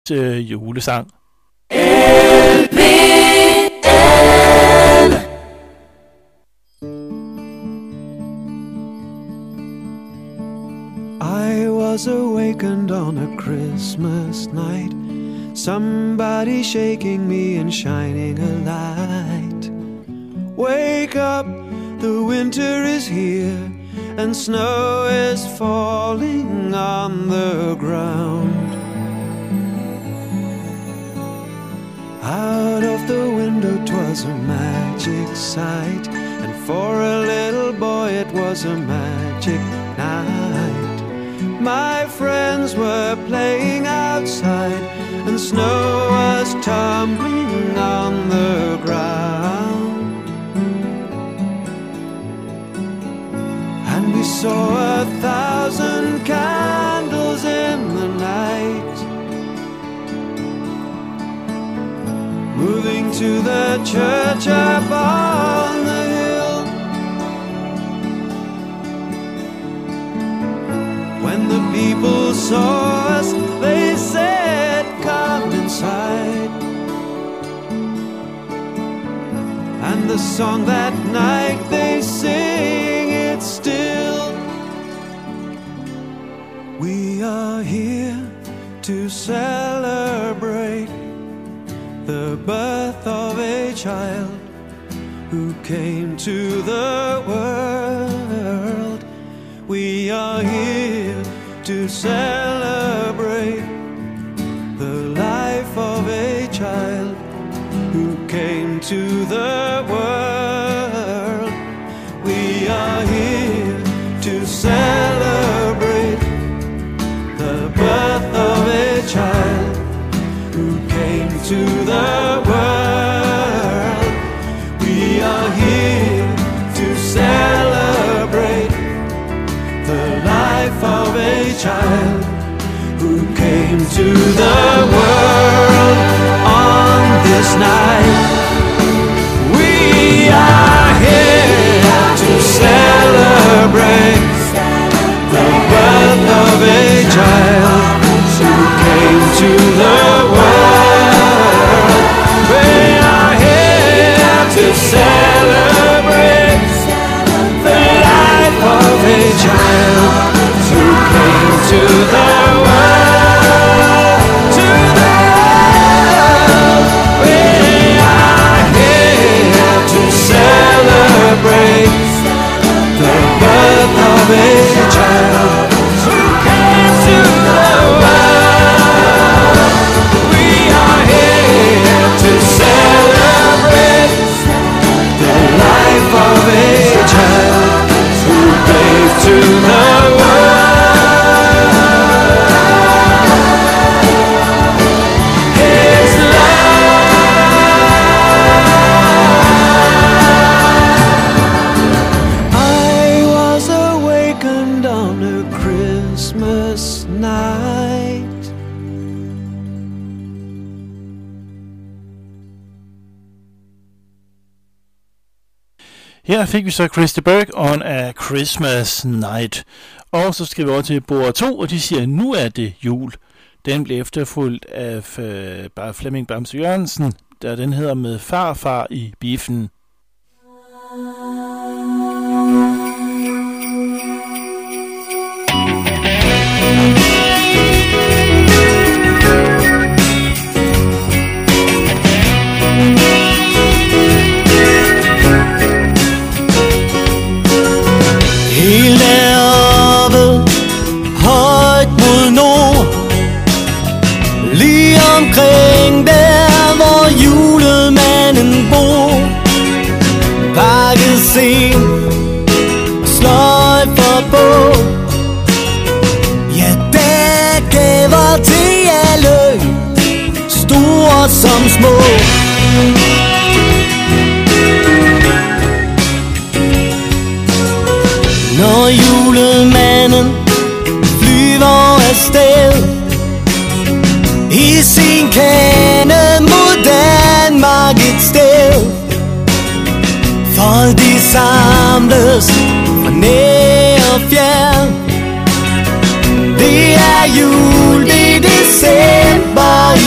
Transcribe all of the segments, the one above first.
julesang. I was awakened on a Christmas night, somebody shaking me and shining a light. Wake up, the winter is here, and snow is falling on the ground. Out of the window 'twas a magic sight, and for a little boy it was a magic night. My friends were playing outside, and snow was tumbling on the ground. And we saw 1,000 candles in the night, moving to the church up on the hill. When the people saw us, they said, "Come inside." And the song that night they sing it still. We are here to celebrate the birth of a child who came to the world. We are here to celebrate the life of a child who came to the world. We are here to celebrate the birth of a child who came to the world. We are here to celebrate the life of a child who came to the world on this night. We are here to celebrate the birth of a child who came to the world. We are here to celebrate the life of a child who came to the world, to the world. We are here to celebrate the birth of a child who came to the world. We are here to celebrate the life of a child who gave to the world his love. I was awakened on a Christmas night. Her fik vi så Chris de Burgh on A Christmas Night. Og så skal vi over til bord 2, og de siger, nu er det jul. Den blev efterfulgt af Flemming Bamse Jørgensen, der den hedder Med farfar i biffen. Helt deroppe, højt mod nord, lige omkring der, hvor julemanden bor. Pakket sen, sløjfer på, ja, der gaver til alle, store som små. Når julemanden flyver afsted i sin kane mod Danmark et sted, folk de samles fra nær og fjern. Det er jul i december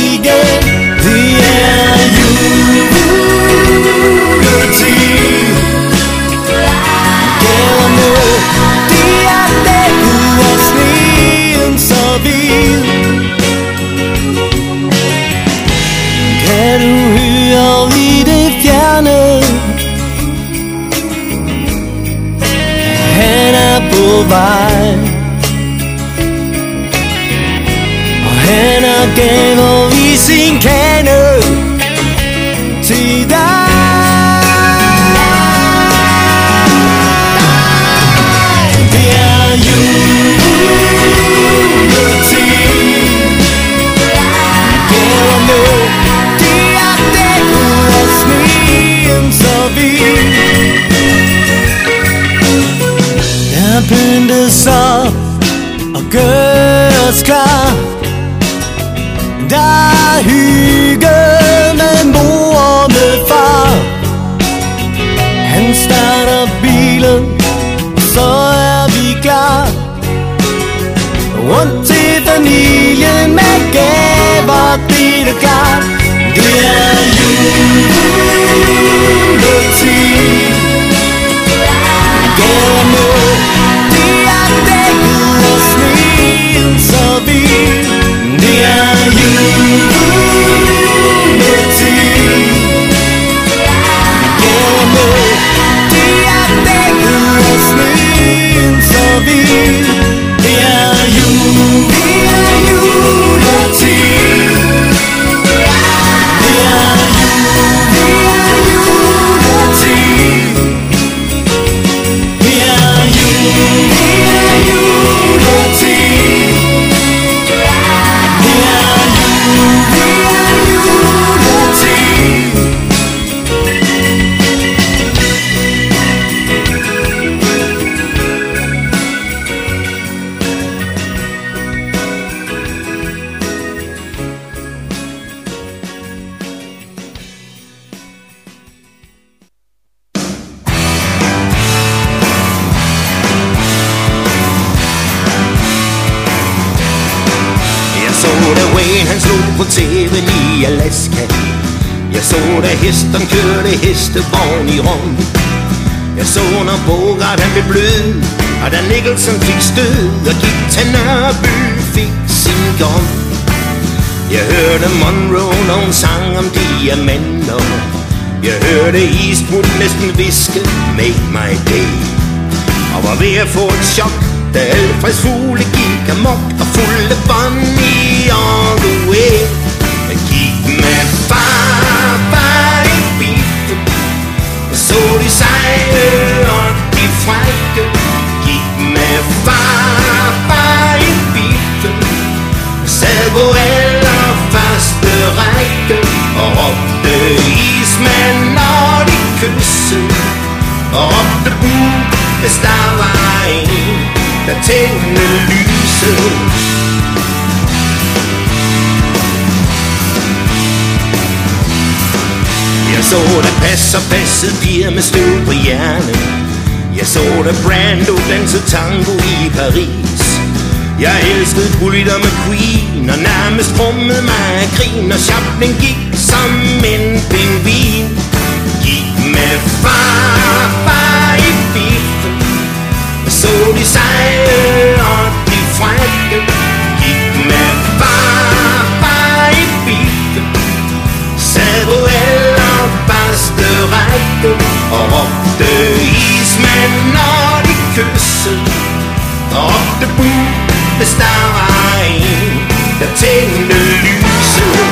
vej. Og han har gaver i sin kande til dig. Det er juletid. Gaverne, de er dækket af sneen så vild. Der pyntes op og gøres klar. Der er hygge med mor og med far. Han starter bilen, så er vi klar. Rundt til familien med gaver, det er klart. Det er juletid. Gaverne, de er dækket af sneen så vild. Det er juletid. Gaverne, de er dækket af sneen så vild. Det er juletid. Det er juletid. Det er på TV'en i Alaska. Jeg så da hesten kørte hestevogn i Rom. Jeg så når Bogart han blev blød, og da Nicholson fik stød, og gik til Nørreby fik sin gom. Jeg hørte Monroe, når hun sang om diamanter. Jeg hørte Eastwood næsten viske, make my day. Og var ved at få et chok, da Alfreds fugle gik amok, og fulgte Bonnie all the way. Jeg gik med far i bilen, jeg så de seje og de frække. Gik med far i bilen, jeg sad på allerførste række, og råbte ismand, når de kyssede, og råbte hvis der var en, der tændte lyset. Jeg så der passede piger med støv på hjernen. Jeg så der Brando danse tango i Paris. Jeg elskede Bullitt med Queen, og nærmest rummede mig af grin, og Chaplin gik som en pingvin. Gik med far i biffen, så de seje og de frække. Gik med far i biffen, sad på allerførste række, og råbte ismand, når de kyssede, og råbte hvis der var en, der tændte lyset.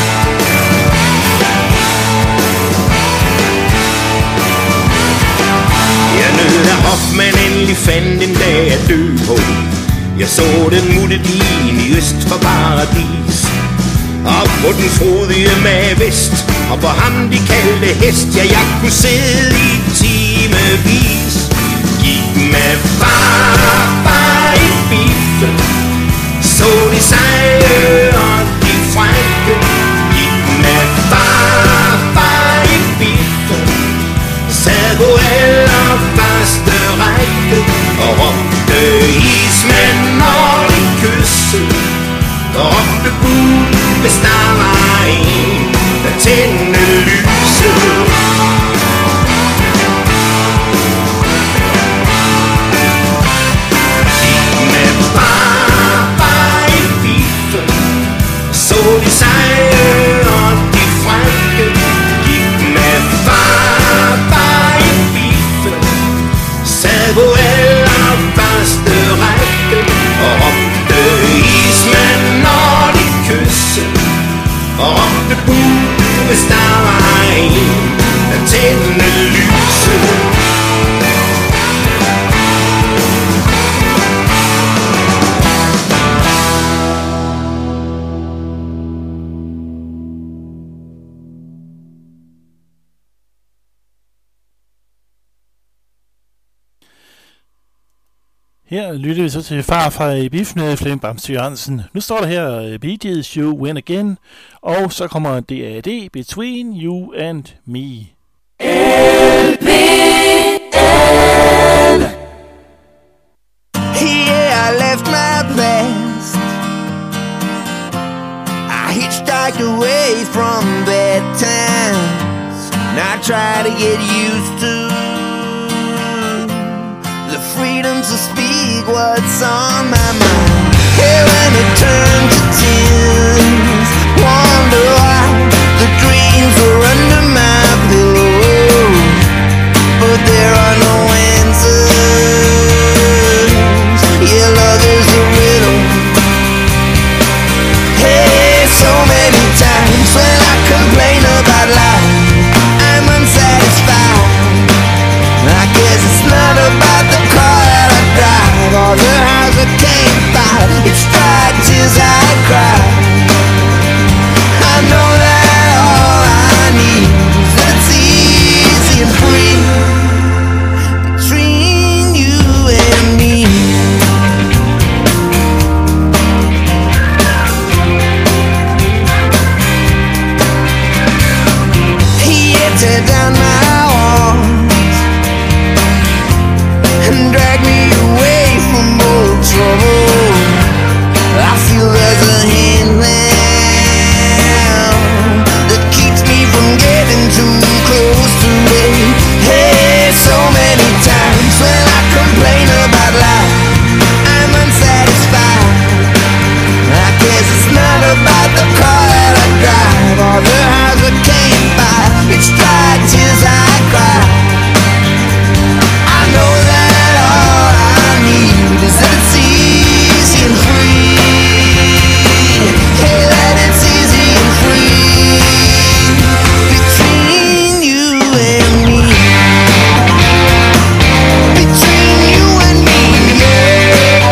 Jeg nød at Hoffmann endelig fandt en dag at dø på. Jeg så den muttedin i øst for paradis, og på den frodige mag vest, og på ham de kaldte hest. Ja, jeg kunne sidde i timevis. Gik med far i bilen, så de seje og de frække. Gik med far i bilen, sad på allerførste række, og råbte ismand, når de kyssede, og råbte hvis der var en, der tændte lyset. De seje og de frække. Gik med far i biffen, sad på allerførste og råbte buh, hvis der var en, der tændte lyset. Her lytter vi så til Farfar i Biffen af Flemming Bamse Jørgensen. Nu står der her Bee Gees You Win Again, og så kommer DAD Between You and Me. LBL. Yeah, I left my past. I hitchhiked away from bad times, and I try to get used to the freedom to speak what's on my mind. Hey, when it turned to tears, wonder why the dreams were under my pillow, but there are no answers. Yeah, love is a riddle. Hey, so many times when I complain about life, I'm unsatisfied. I guess it's not about the car that I drive or the house I can't buy. It's dry tears I cry. I know that all I need is that it's easy and free between you and me. Yeah, tear down my walls and drag me away from old trouble. I feel there's a hand now that keeps me from getting too close to it. Hey, so many times when I complain about life, I'm unsatisfied. I guess it's not about the car that I drive or the house I can't buy. It's dry tears I cry. I know that all I need is that it's easy and free. Hey, that it's easy and free between you and me. Between you and me, yeah.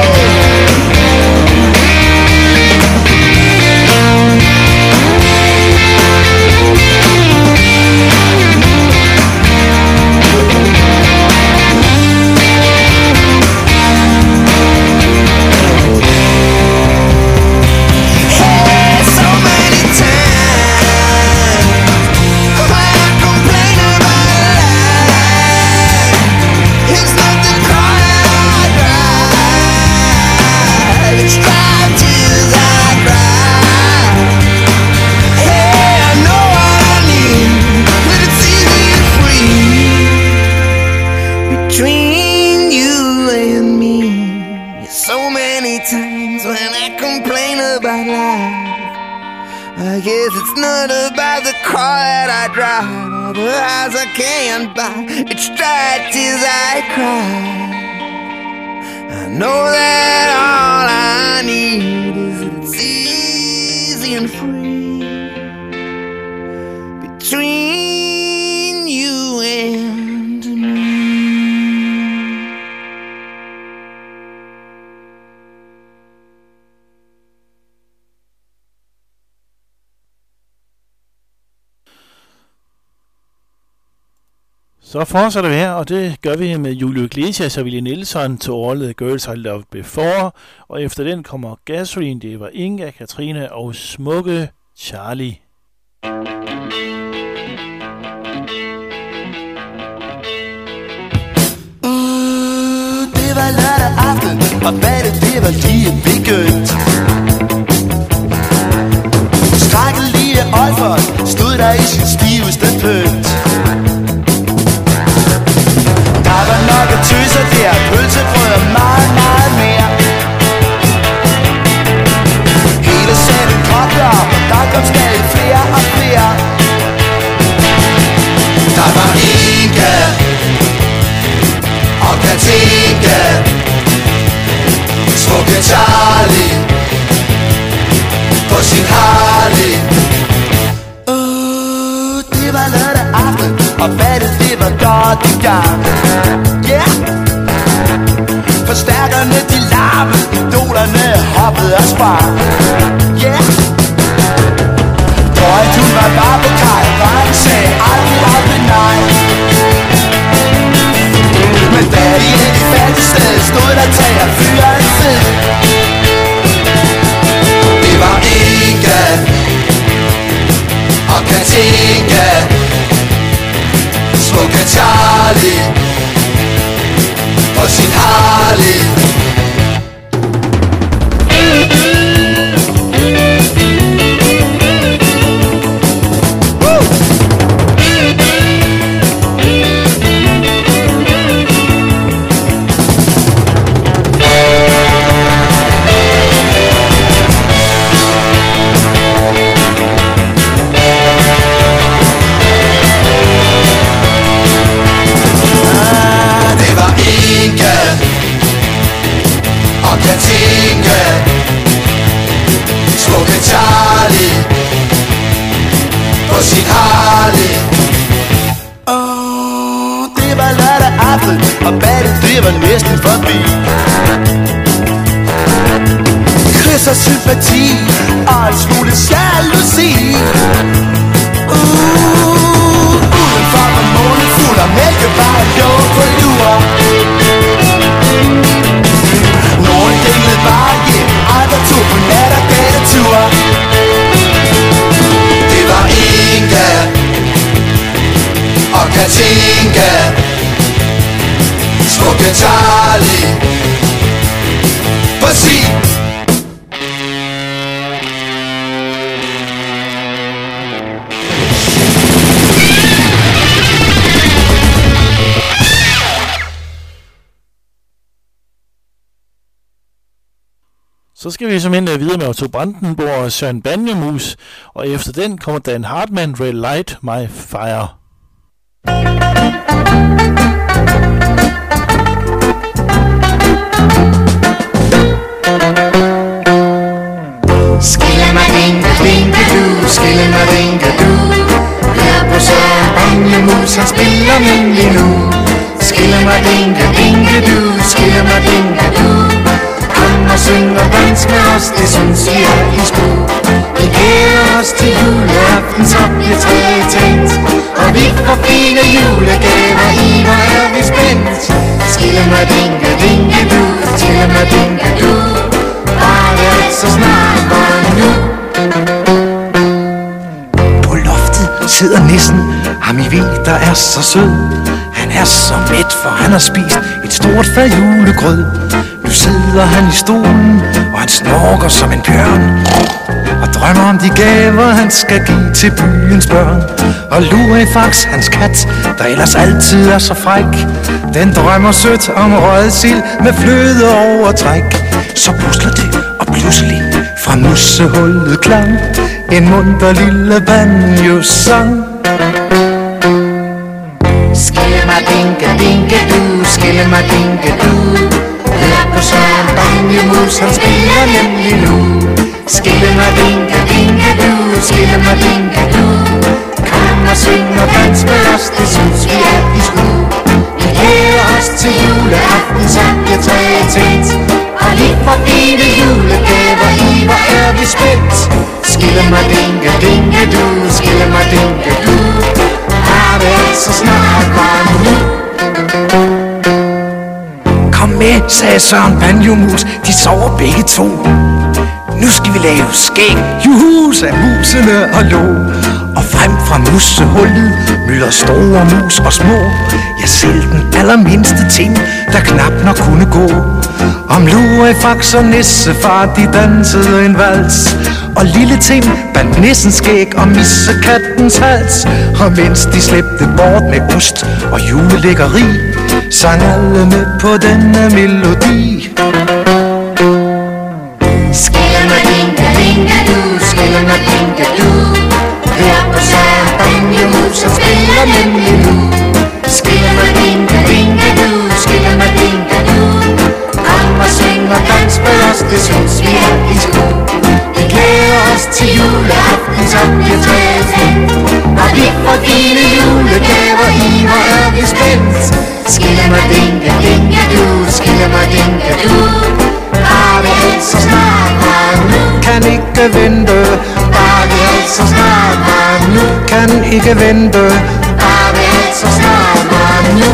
I guess it's not about the car that I drive or the house I can't buy. It's dry tears I cry. I know that all I need is that it's easy and free between you and me. Så fortsætter vi her, og det gør vi med Julio Iglesias og Willie Nelson to All the Girls I Loved Before, og efter den kommer Gasoline, det var Inga, Katrine og smukke Charlie. Det var lørdag aften, og badet det var lige begyndt. Strækket lige Olfert stod der i sin stiveste pynt. Der var nok at tøser der, pølsebrød og meget, meget mere. Hele salen kogte op, og der kom stadig flere og flere. Der var Inga og Katinka, smukke Charlie på sin Harley. gang. Yeah. Forstærkerne de larmede, idolerne hoppede og sprang. Yeah. Drøjt hun var bare på kaj, og han sagde aldrig nej. Men da de i det fattigsted stod der tag og fyre en fed. Det var Inge og Katinka, smukke Charlie og sin Harley. Katinka, smukke Charlie på sin Harley. Det var lørdag aften, og ballet det var næsten forbi. Chris og sympati, og en smule jalousi. Udenfor var månen fuld, og mælkebar lå på lur. Nogen dinglede bare hjem, andre tog på nat og gadetur. Det var Inga og Katinka, smukke Charlie på sin. Så skal vi simpelthen videre med Otto Brandenburg og Søren Banjemus, og efter den kommer Dan Hartmann, Relight My Fire. Skille-ma-dinga-dinga-du, skille-ma-dinga-du. Hør på Søren Banjemus, han spiller nemlig nu. Skille-ma-dinga-dinga-du, skille-ma-dinga-du. Kom og syng og dans med os, det synes vi er i sko. Vi glæder os til juleaften, så bliver træet tændt. Og vi får fine julegaver i, hvor er vi spændt. Skille-ma-dinga-dinga-du, skille-ma-dinga-du. Bare det så snart var nu. På loftet sidder nissen, ham I ved, der er så sød. Han er så mæt, for han har spist et stort fad julegrød. Nu sidder han i stolen, og han snorker som en bjørn, og drømmer om de gaver, han skal give til byens børn. Og Lurifax, hans kat, der ellers altid er så fræk, den drømmer sødt om rødsild med fløde over træk. Så pusler det, og pludselig fra musehullet klang en munter lille banjo-sang. Skille-ma-dinga-dinga-du, skille-ma-dinga-du. Hør på Søren Banjemus, han spiller nemlig nu. Skille-ma-dinga-dinga-du, skille-ma-dinga-du. Kom og syng og dans med os, det synes vi er i sko. Vi glæder os til juleaften, så bliver træet tændt. Og lige for fine julegaver i, hvor er vi spændt. Skille-ma-dinga-dinga-du, skille-ma-dinga-du. Har det altså snart bare nu. Kom med, sagde Søren Banjemus, de sover begge to. Nu skal vi lave skæg, juhu, sagde musene og lå. Og frem fra musehullet mylder store mus og små. Ja, selv den allermindste ting, der knap nok kunne gå. Om Lurifax og nissefar, de dansede en vals. Og lille Tim bandt nissens skæg og missekattens hals. Og mens de slæbte bort med ost og julelækkeri, sang alle med på denne melodi. Skille-ma-dinga-dinga-du, skille-ma-dinga-du. Hør på Søren Banjemus, han spiller nemlig nu. Skille-ma-dinga-dinga-du, skille-ma-dinga-du. Kom og syng og dans med os, det synes vi er i sko. Vi glæder os til juleaften, så bliver træet tændt. Og vi får dine julegaver i, hvor er vi spændt. ikke vente. Bare vent, så snart nu.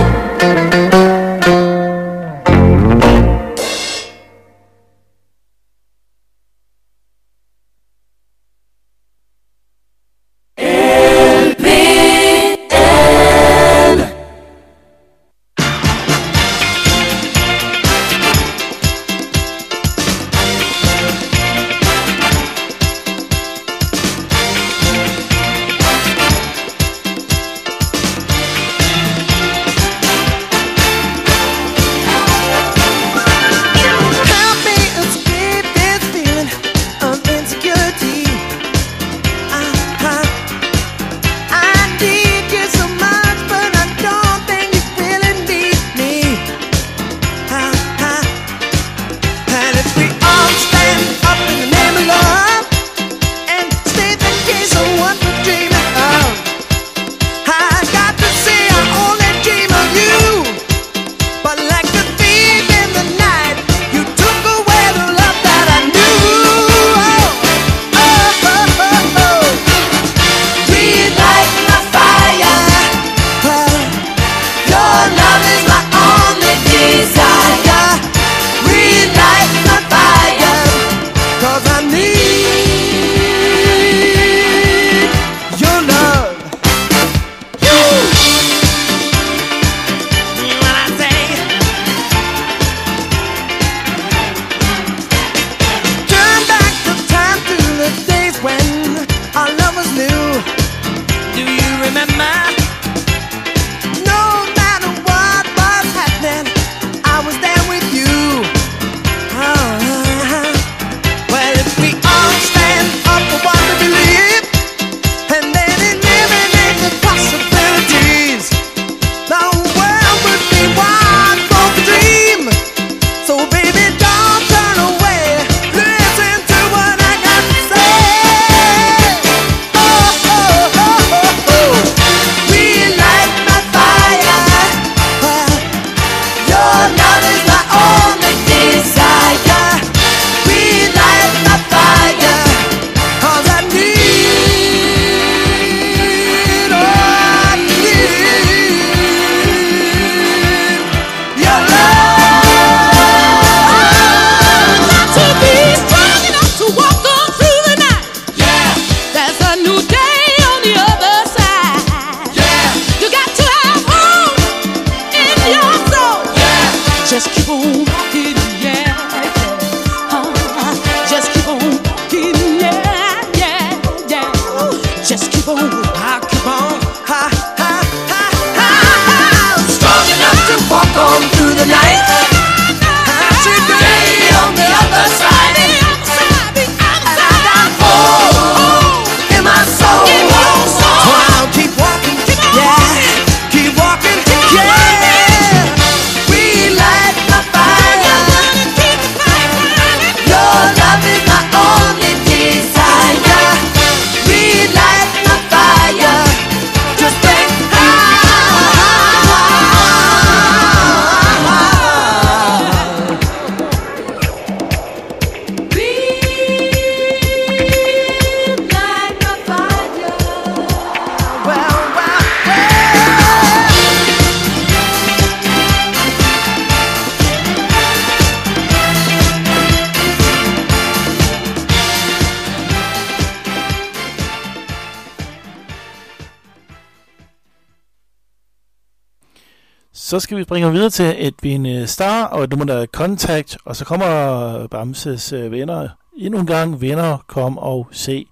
Så skal vi springe videre til Edwin Starr og et nummer, der er Contact, og så kommer Bamses venner endnu en gang. Venner, kom og se.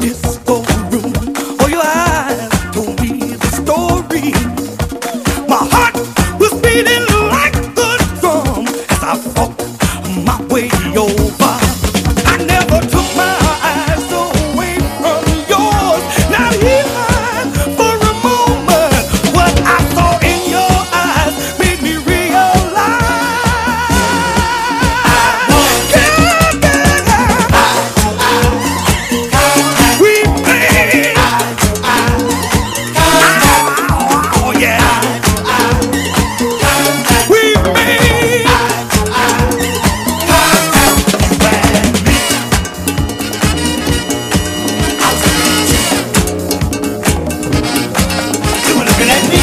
disco room. Oh, your eyes told me the story. My heart was beating like a drum as I fought my way over. I never took my eyes away from yours. Not even for a moment. What I saw in your eyes made me realize. We made. Oh yeah. We made. You were looking at me.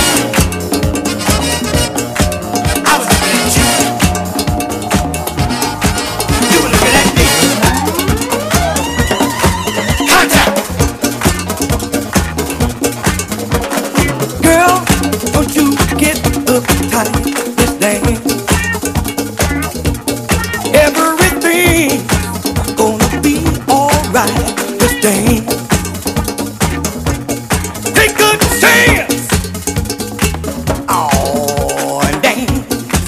I was looking at you. You were looking at me. Contact. Girl, don't you get uptight. This dance. Everything's gonna be alright. This dance. Take a chance. Oh, and dance.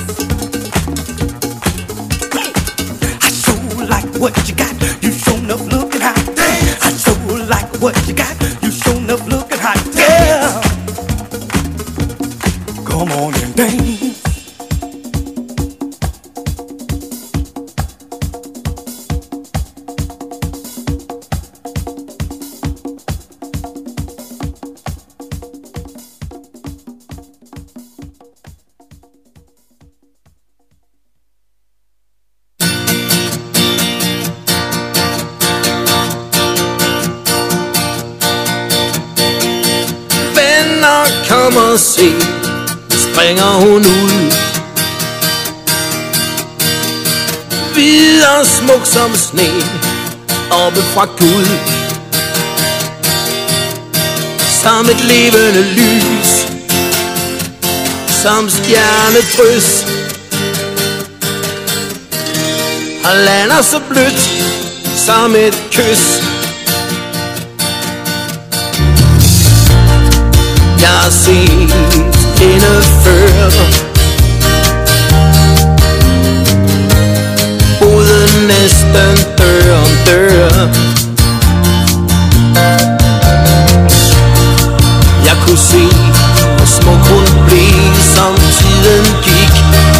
I sure like what you got. You sure enough looking hot. I sure like what you got. You sure enough looking hot. Yeah. Come on and dance. Venner, kom og se, nu springer hun ud. Hvid og smuk som sne, oppe fra Gud. Som et levende lys, som stjernedrys. Og lander så blødt, som et kys. Jeg har set hende før. Boede næsten dør om dør. Jeg kunne se, hvor smuk hun blev, som tiden gik.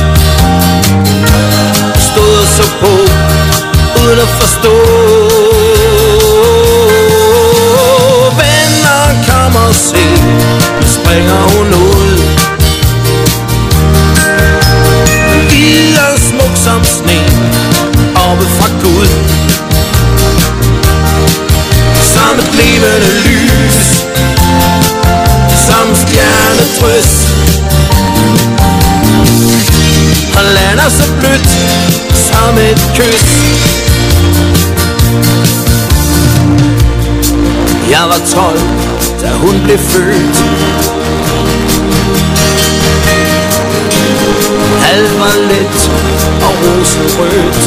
Stod og så på, uden at forstå. Venner, kom og se, nu springer hun ud. Hvid og smuk som sne, oppe fra Gud. Som et levende lys, som stjernedrys. Og lander så blødt, som et kys. Jeg var 12, da hun blev født. Alt var let og rosenrødt.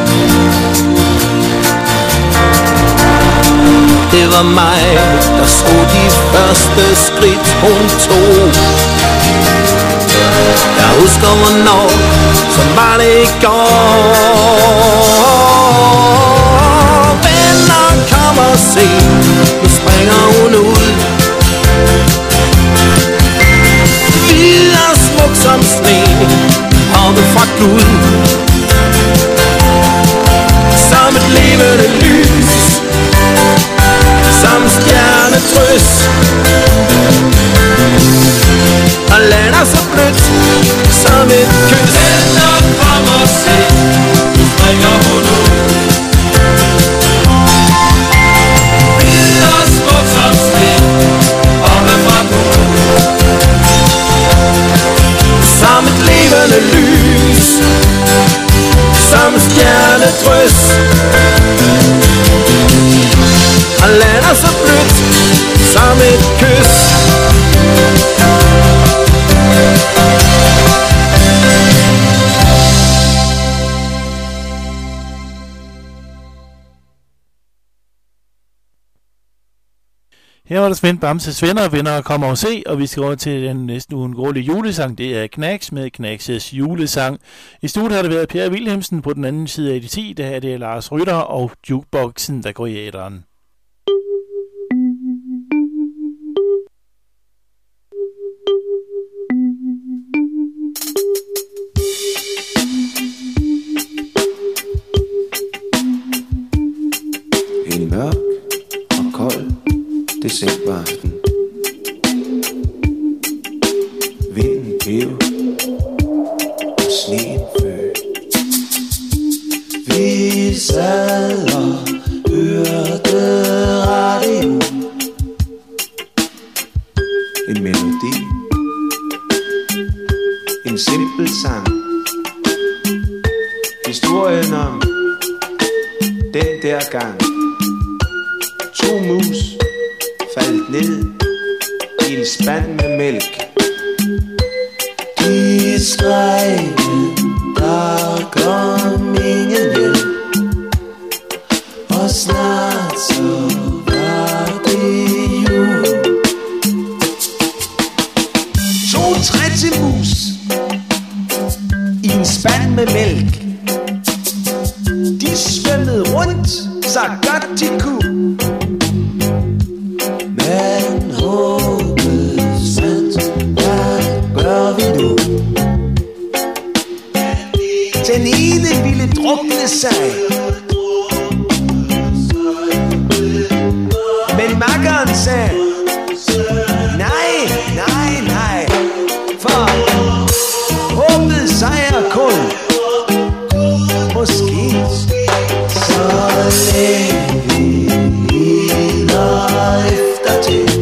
Det var mig, der så de første skridt hun tog. Jeg husker hvornår, som var det i går. Venner, kom og se, nu springer hun ud. Hvid og smuk som sne, oppe fra Gud. Som et levende lys, som stjernedrys. Og lander så blødt, som et kys. Venner, kom og se, nu springer hun ud. Hvid og smuk som sne, oppe fra Gud. Som et levende lys, som stjernedrys. Og lander så blødt, som et kys. Her var der Svend Bamses venner og venner kommer og se, og vi skal over til den næsten uundgåelige julesang. Det er Knacks med Knacks' julesang. I studiet har det været Per Wilhelmsen, på den anden side af de 10, der er det Lars Rytter og Jukeboxen, der går i æteren. En mørk og kold decemberaften. Vinden pev og sneen føg. Vi sad og hørte radio. En melodi, en simpel sang. Historien om den der gang 2 mus faldt ned i en spand med mælk. De skreg, der kom ingen hjælp. Og snart så var det jul. 2 trættemus i en spand med mælk. De svømmede rundt så godt de kunne. Men håbet sandt, hvad gør vi nu? Den ene ville drukne sig, men makkeren sagde nej, nej, nej, for håbet sejrer kun. Måske så længe vi lider efter det.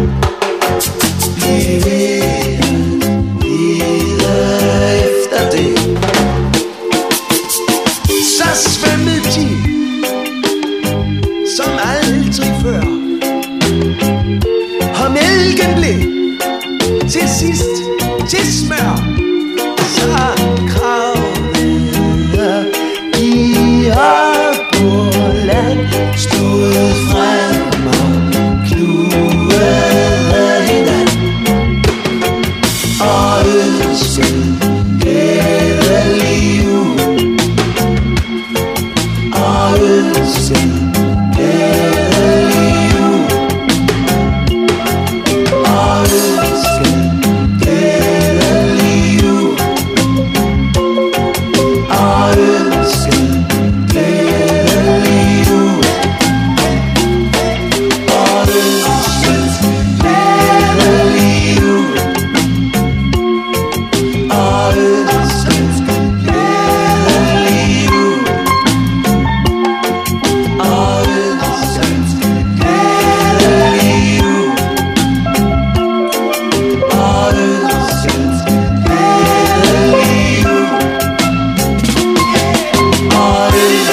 Vi vil lide efter det. Så svømmede de som aldrig før. Og mælken blev til sidst til smør. Så kravlede de op på land, stod frem og kluede hinanden og ønskede glædelig jul. Og ønskede glædelig jul. Og ønskede glædelig jul. Og ønskede glædelig jul. Og ønskede glædelig jul. Og ønskede glædelig jul. Og ønskede glædelig jul. Og ønskede glædelig jul. Og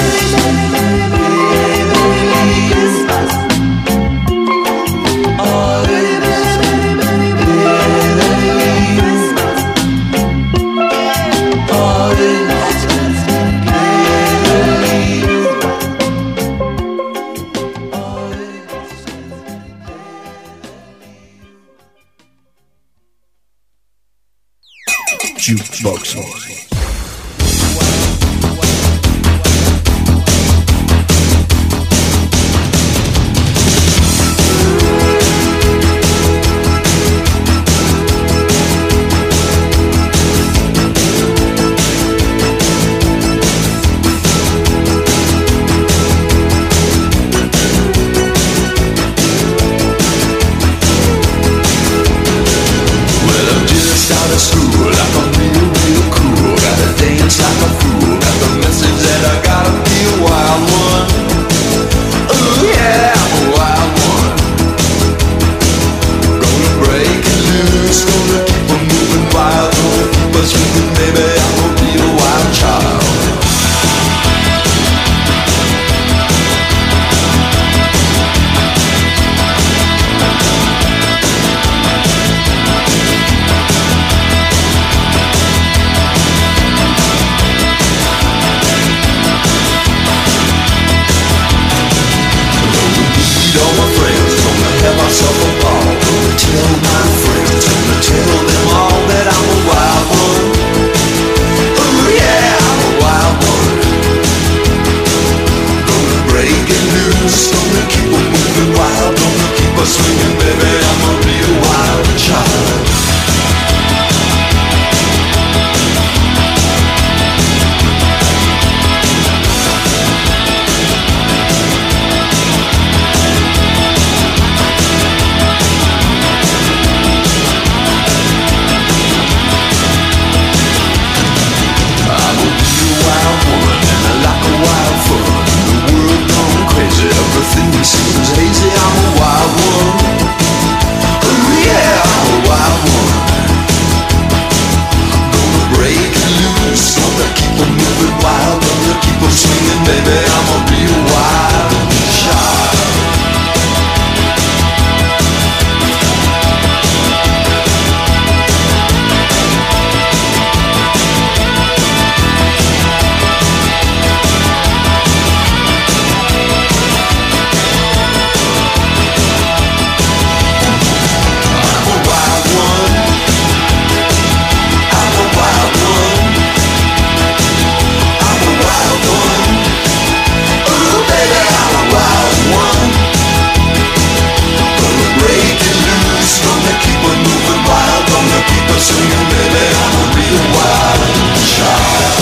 Jukebox. baby, I'm a real wild child. Singing, baby, I'm a real wild child.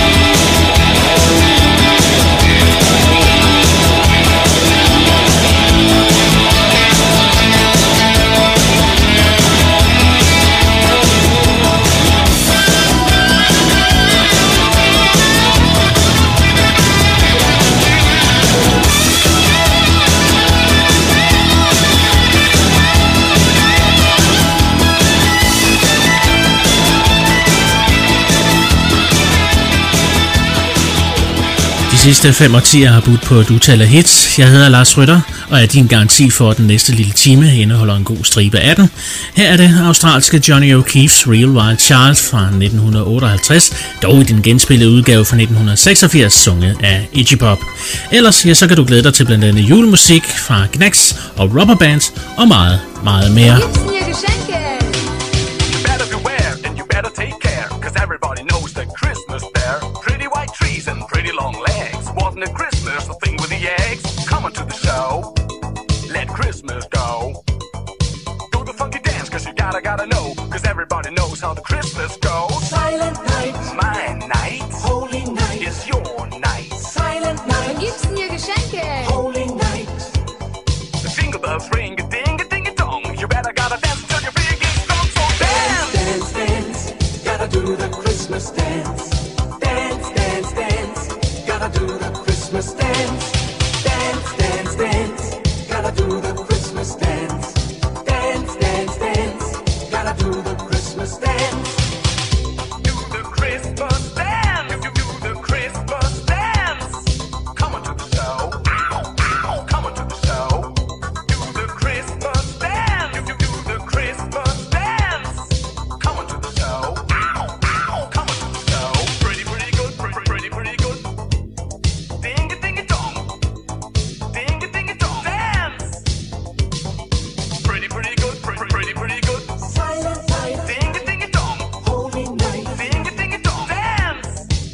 De sidste 5 årtier har budt på et utal af hits. Jeg hedder Lars Rytter, og er din garanti for, at den næste lille time indeholder en god stribe af den. Her er det australske Johnny O'Keeffe's Real Wild Child fra 1958, dog i den genspillede udgave fra 1986, sunget af Iggy Pop. Ellers ja, så kan du glæde dig til blandt andet julemusik fra Knacks og Rubber Bands og meget, meget mere. Wasn't it Christmas, the thing with the eggs? Come on to the show, let Christmas go. Do the funky dance, cause you gotta know, cause everybody knows how the Christmas goes. Silent night, my night, holy night, is your night. Silent night, wann gibt's denn hier Geschenke? Holy night. The jingle bells ring, a ding, a ding, a dong. You better gotta dance till your big is strong, so dance! Dance, dance, gotta do the Christmas dance. Dance, dance, dance, gotta do the Christmas dance. Dance, dance, dance, gotta do the Christmas dance. Dance, dance, dance, gotta do the Christmas dance. Do the Christmas dance, do the Christmas dance. Come on to the show, come on to the show. Do the Christmas dance, do the Christmas dance. Come on to the show, come on to the show. Pretty good, pretty good. Ding a ding a dong, ding a ding a dong. Dance. Pretty good, pretty good. Silent night, Ding a ding a dong, holy night. ding a ding a dong. Dance.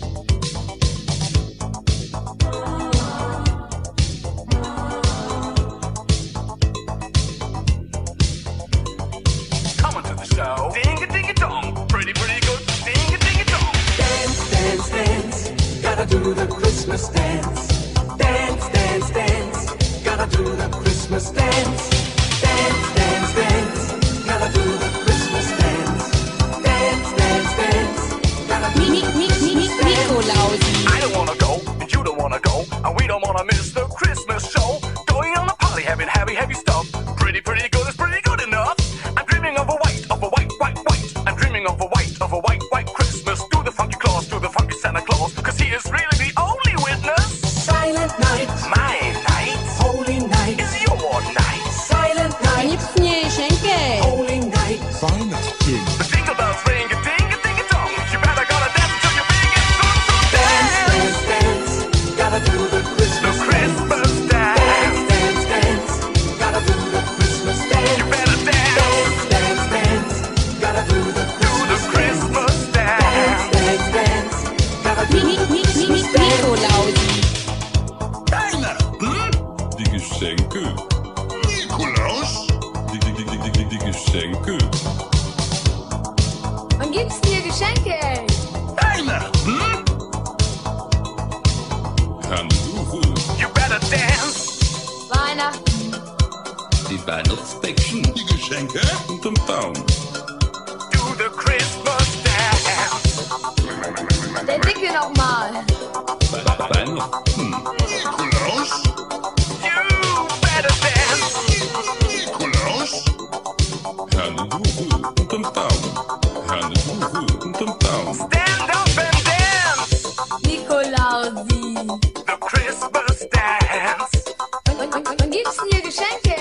Come on to the show. Ding a ding a dong, pretty good. Ding a ding a dong. Dance, dance, dance, gotta do the Christmas dance. Dance, dance, dance, gotta do the Christmas dance. Dance, dance, dance, gotta do the Christmas dance. Dance, dance, dance, gotta do the Christmas dance. Nikolausen. I don't wanna go, and you don't wanna go, and we don't wanna miss the Christmas show. Going on a party, having heavy stuff. Pretty good is pretty good enough. I'm dreaming of a white. I'm dreaming of a white Christmas. Do the funky Claus, do the funky Santa Claus, cause he is really the only witness. Silent night, My night holy night. is your night. Silent Wann night, gibt's denn hier Geschenke? holy night. The jingle bells ring, a ding a dong. You better gotta dance till your big is good, so Dance, dance. dance, dance, gotta do the The Christmas dance. Christmas dance. Dance, dance, dance, gotta do the Christmas dance. You better dance. Dance, dance, dance, gotta do the Do the Christmas Christmas dance. Dance, dance. dance, dance, gotta do the Christmas dance. Nikolausen. Die Geschenke. Nikolaus. Die Geschenke. Wann gibt's denn hier Geschenke? Weihnachten. Handtuche. You better dance. Weihnachten. Die Weihnachtsbäckchen. Die Geschenke. Unterm Baum. Do the Christmas dance. Der Dicke nochmal. Weihnachten. Nikolaus. You better dance. Nikolaus. Handtuche. Unterm Baum. Handtuche. Unterm Baum. Stand up and dance. Nikolausi. The Christmas dance. Wann gibt's denn hier Geschenke?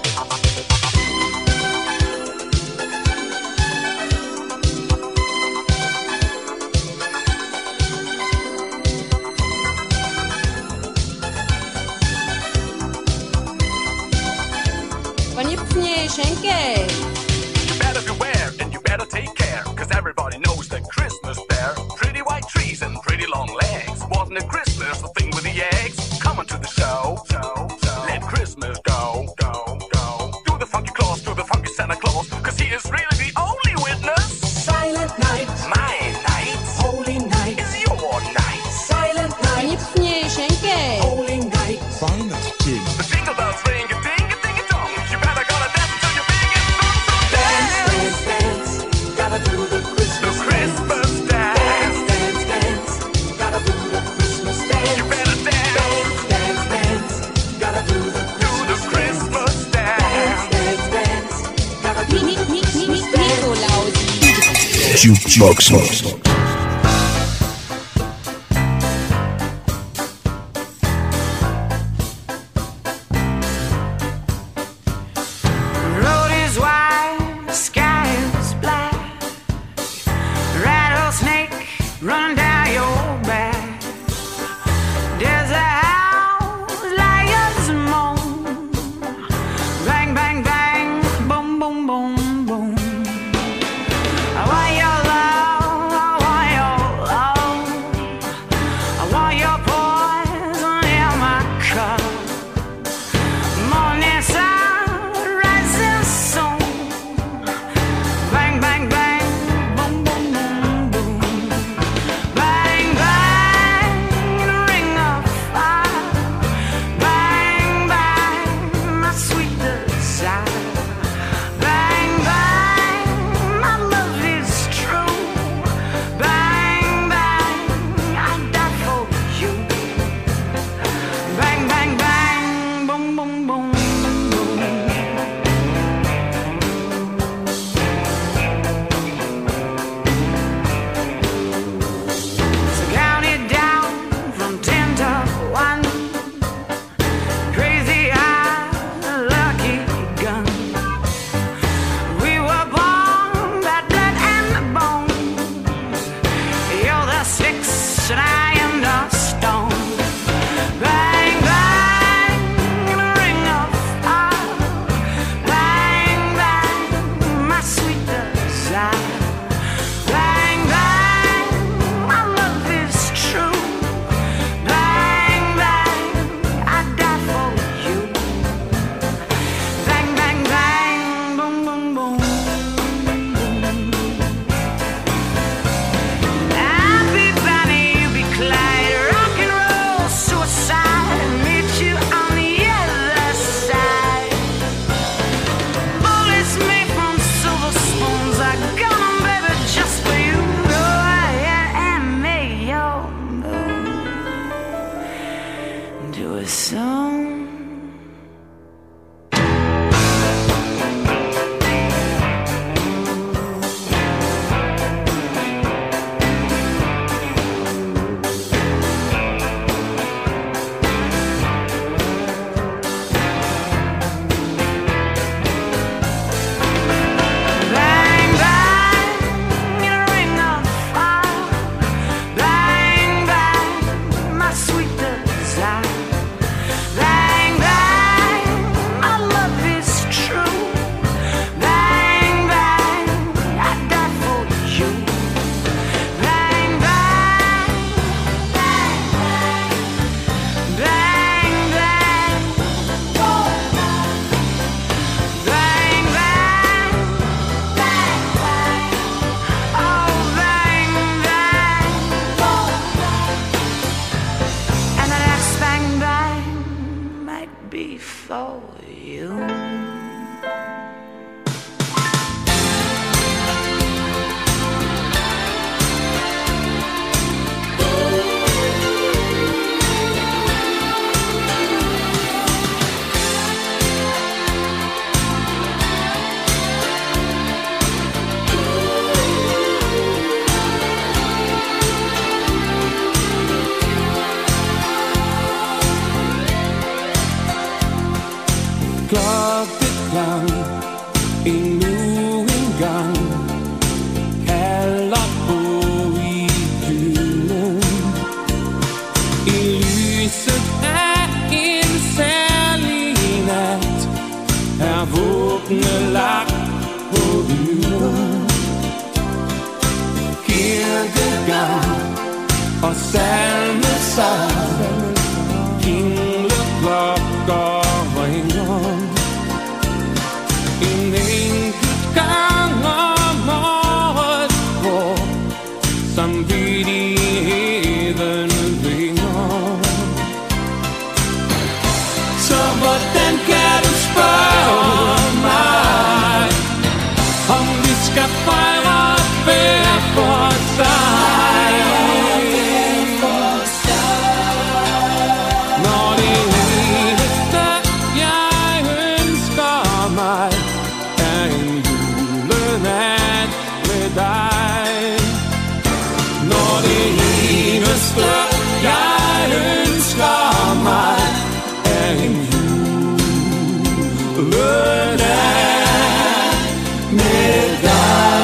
Wann gibt's denn hier Geschenke? You better beware and you better take care, cause everybody knows that Christmas there. Pretty white trees and pretty long legs. Wasn't it Christmas, the thing with the eggs? Come on to the show. Let Christmas go. Do the funky Claus, do the funky Santa Claus, cause he is really the only witness. Silent night, My night holy night, is your night. silent Wann night, gibt's denn hier Geschenke? holy night. The jingle bells ring a ding a ding a dong. You better gonna dance until your biggest song. So Dance, dance, dance, dance, gotta do the the Christmas dance. Christmas dance. Dance, dance, dance, gotta do the Christmas dance. You better dance, Dance, dance, dance, gotta do the do the Christmas dance. dance, dance, gotta do the Christmas dance. Nikolausi. Jukebox. Road is wide, sky is black. Rattlesnake run down your back. There's a house, lions moan. Bang, bang, bang, boom, boom, boom, boom. I want your love, I want your love. I want your poison in my cup. Morning sun, rising sun. Bang, bang, bang, boom, boom, boom, boom. Bang, bang, ring of fire. Bang, bang, my sweet desire. Bang, bang, my love is true. Bang, bang, I die for you. Bang, bang, bang, boom, boom, boom, boom. So count it down from 10 to 1. Crazy eye, lucky gun. We were born that blood and the bone. You're the sticks and I am the stone. Bang, bang, in a ring of fire. Bang, bang, my sweet desire. Bang, bang, my love is true. Bang, bang, I die for you. Bang, bang, bang, boom, boom, boom. I'll be Bonnie, you be Clyde. Rock and roll, suicide. Meet you on the other side. Bullets made from silver spoons. I got 'em, baby, just for you. Oh, and make your move. Do it soon. Bang, bang, in a ring of fire. Bang, bang, my sweet desire. Bang, bang, my love is true. Bang, bang, I die for you. Bang, bang, bang, bang, bang, bang, bang, bang, bang, oh bang, bang, and the next bang, bang might be for you. lagt på hylden. Kirkegang og salmesang, kingleklokker ringer. En enkelt gang om året, hvor samvittigheden vinger. Så hvordan kan du spørge mig, om vi skal fejre hver for sig? Når det eneste jeg ønsker mig er en julenat med dig. Når det eneste jeg ønsker mig er en julenat med dig.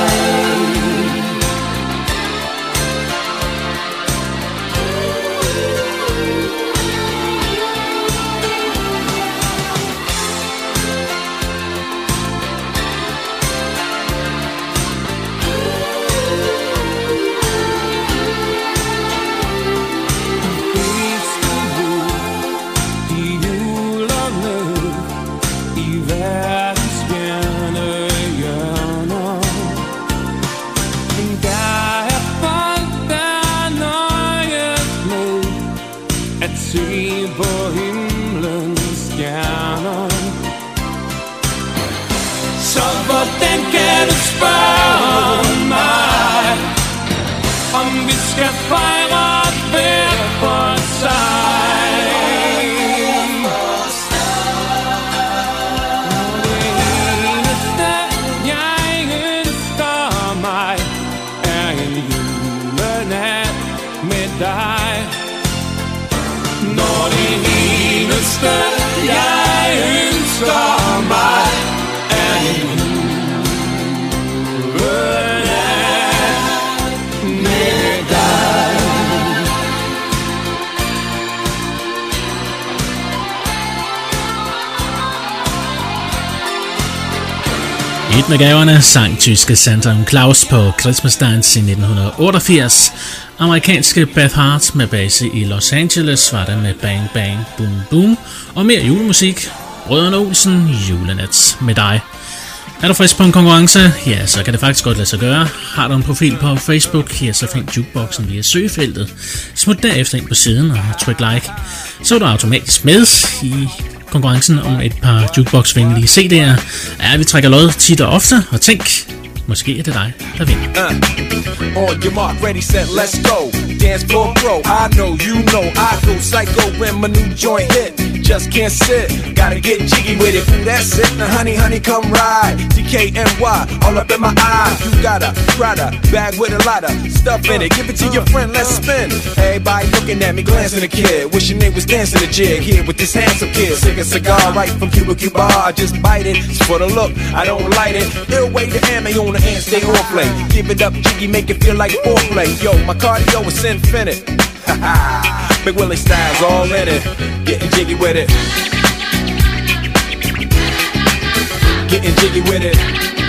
Spørg mig, om vi skal fejre hver for sig. Det eneste jeg ønsker mig er en julenat med dig. Når det eneste jeg ønsker mig er en Et med gaverne sang tyske Santa Claus på Christmas Dance i 1988. Amerikanske Beth Hart med base i Los Angeles var der med Bang Bang Boom Boom. Og mere julemusik. Brødrene Olsen, julenat med dig. Er du frisk på en konkurrence? Ja, så kan det faktisk godt lade sig gøre. Har du en profil på Facebook? Ja, så find jukeboxen via søgefeltet. Smut derefter ind på siden og tryk like. Så er du automatisk med i konkurrencen om et par jukebox-venlige CD'er. Ja, vi trækker lod tit og ofte, og tænk, måske er det dig, der vinder. On your mark, ready, set, let's go. Dance floor bro, I know, you know, I go psycho when my new joint hit. Just can't sit, gotta get jiggy with it. Ooh, that's it, now honey, honey, come ride. DKNY, all up in my eye. You got a Prada bag with a lot of stuff in it. Give it to your friend, let's spin. Everybody looking at me, glancing a kid. Wishing they was dancing a jig here with this handsome kid. Sick a cigar right from Cuba Cuba. I just bite it, it's for the look, I don't light it. Ill way to ammo on the hand, stay on play. Give it up, jiggy, make it feel like foreplay. Yo, my cardio is infinite. Big Willie style's all in it. Getting jiggy with it. Getting jiggy with it.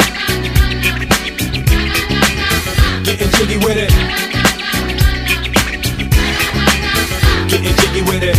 Getting jiggy with it. Getting jiggy with it.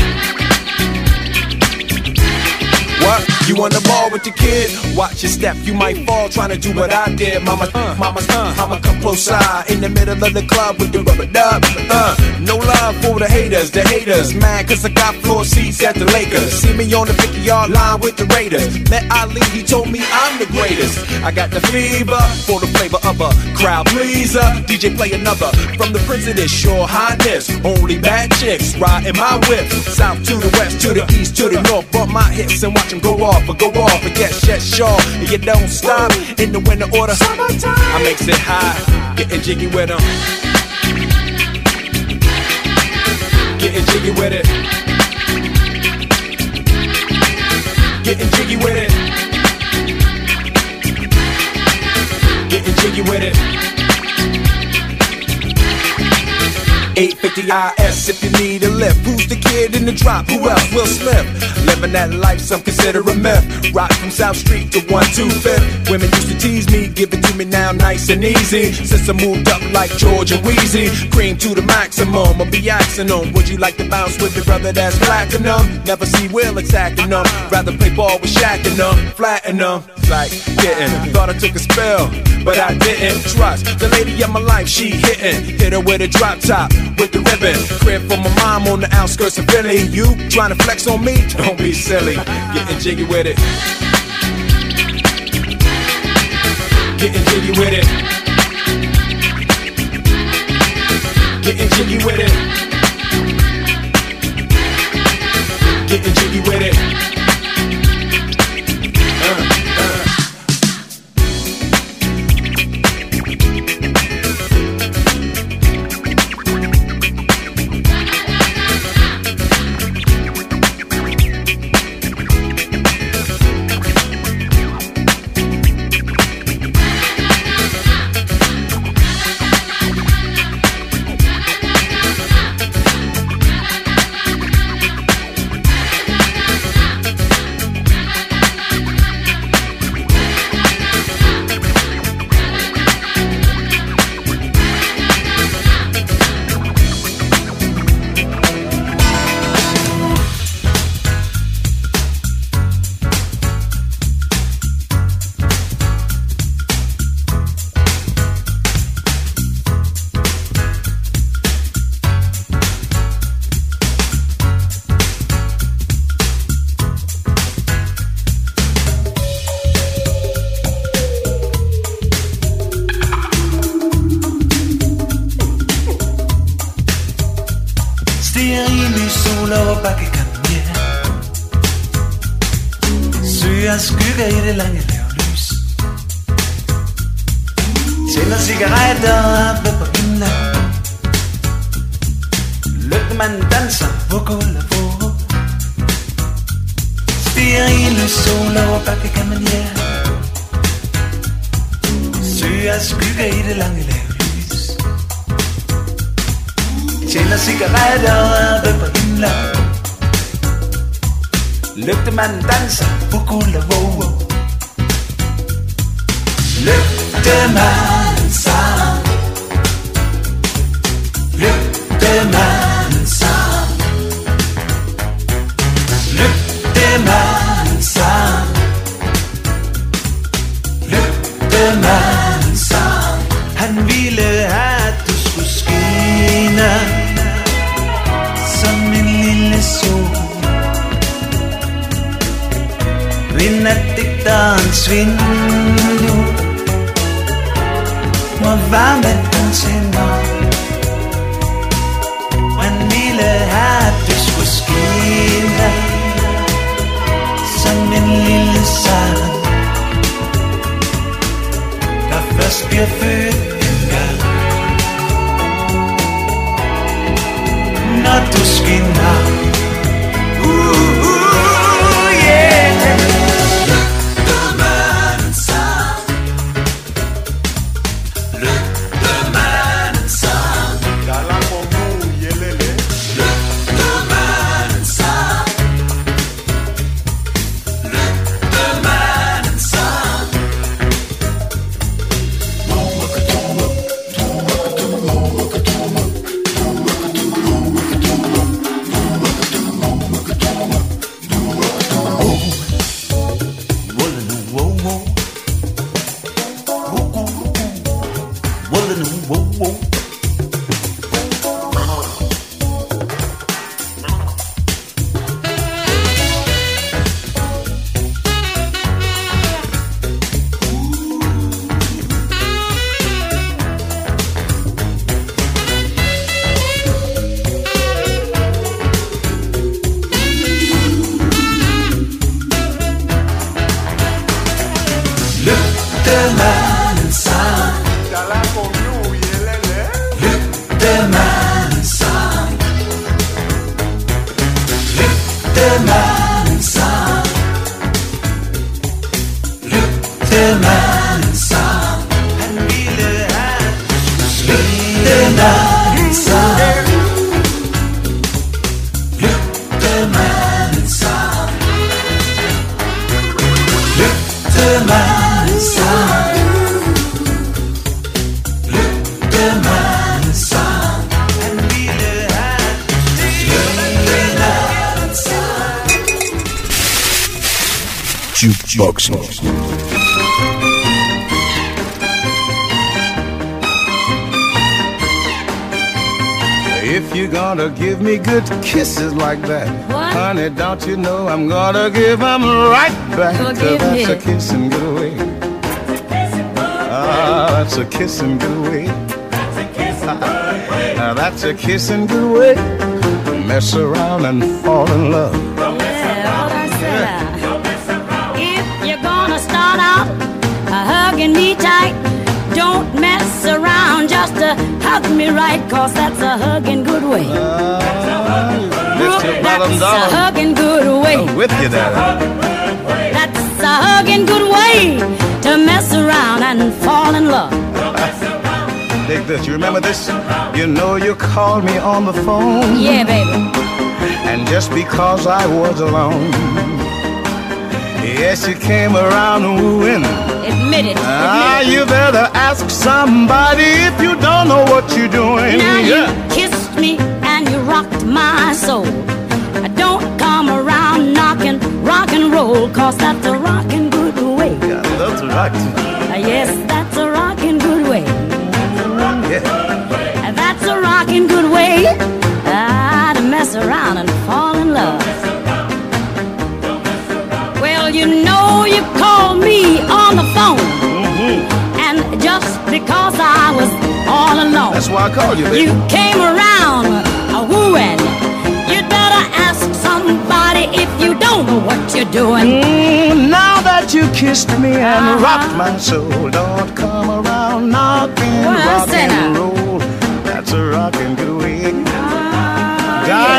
What? You on the ball with the kid? Watch your step, you might fall trying to do what I did. Mama, I'ma come close side in the middle of the club with the rubber dub. No love for the haters, mad cause I got floor seats at the Lakers. See me on the 50-yard line with the Raiders. Met Ali, he told me I'm the greatest. I got the fever for the flavor of a crowd pleaser. DJ play another from the Prince of this Sure Highness. Only bad chicks riding my whip. South to the west, to the east, to the north. Bump my hips and watch them go off and get shit sure. And you don't stop in the winter order. I makes it high, getting jiggy with them. Getting jiggy with it. Getting jiggy with it. Getting jiggy with it. 850 IS Ask if you need a lift. Who's the kid in the drop? Who else? Will Smith. Living that life some consider a myth. Rock from South Street to 125th. Women used to tease me, give it to me now nice and easy. Since I moved up like George and Wheezy, cream to the maximum. I'll be asking them, would you like to bounce with your brother that's platinum? Never see Will attacking them. Rather play ball with Shaq and them, flatten them. Like getting, thought I took a spell, but I didn't. Trust the lady of my life, she hitting. Hit her with a drop top, with the ribbon. Crib for my mom on the outskirts of Philly. You trying to flex on me? Don't be silly. Getting jiggy with it. Getting jiggy with it. Getting jiggy with it. Getting jiggy with it. Skygger i det lange lavlys. Tænder cigaretter oppe på himlen. Lygtemanden danser på gulv og på. Stiger i lys sol over bakke kan man søger skygger i det lange lavlys. Tænder cigaretter oppe på himlen. Lygtemanden danser på guld og våge. Lygtemandens sang. Lygtemandens sang. Lygtemandens sang. Lygtemandens sang. Han ville have, at du skulle skinne som en lille sol. Ved natdigterens vindue, hvor varmen den tænder. Han ville have, at det skulle skinne som en lille sang, der først bliver født en gang. Når du skinner, yeah. Lygtemandens sang. Lygtemandens sang. Lygtemandens sang. Lygtemandens sang. Lygtemandens sang. Lygtemandens sang. Lygtemandens sang. Lygtemandens sang. Han ville have lygtemandens sang. Jukebox. If you're gonna give me good kisses like that, honey, don't you know I'm gonna give them right back? That's a kissing good away. That's a kissing good away. That's a kissing good way. Mess around and fall in love. If you're gonna start out hugging me tight, don't mess around, just hug me right, cause that's a hugging good way. That's a hugging good way. I'm with you, Daddy. That's a hugging good way to mess around and fall in love. Take this, you remember this? You know you called me on the phone. Yeah, baby. And just because I was alone, yes, you came around wooing. Admit it. You better ask somebody if you don't know what you're doing. Now you kissed me and you rocked my soul. Don't come around knocking rock and roll, cause that's a rockin' good way. Yeah, that's right. Yes, that's a rockin' good way. Yeah. That's a rockin' good way to mess around and fall in love. Well, you know you called me on the phone, and just because I was all alone, that's why I called you, baby. You came around wooing. You'd better ask somebody if you don't know what you're doing. Now that you kissed me and rocked my soul, don't come around knocking rock and roll. That's a rockin' good way.